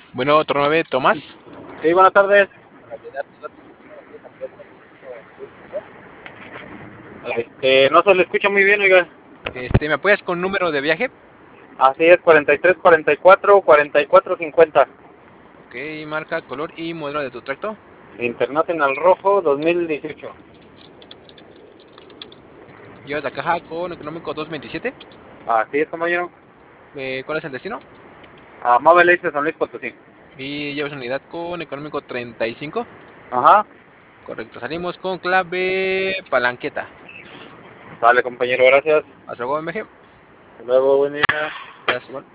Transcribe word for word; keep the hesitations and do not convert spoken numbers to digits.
Bueno, otro nueve, Tomás. Sí, buenas tardes. Este, no se le escucha muy bien, oiga. Este, ¿me apoyas con número de viaje? Así es, cuarenta y tres, cuarenta y cuatro, cuarenta y cuatro cincuenta. Ok, marca, color y modelo de tu tracto. Internacional Rojo dos mil dieciocho. Llevas la caja con económico doscientos veintisiete. Así es, compañero. Eh, ¿Cuál es el destino? Amable de San Luis Potosí. Y llevas unidad con económico treinta y cinco. Ajá. Correcto, salimos con clave palanqueta. Dale, compañero, gracias. Hasta luego, M G. Hasta luego, buen día. Gracias, igual.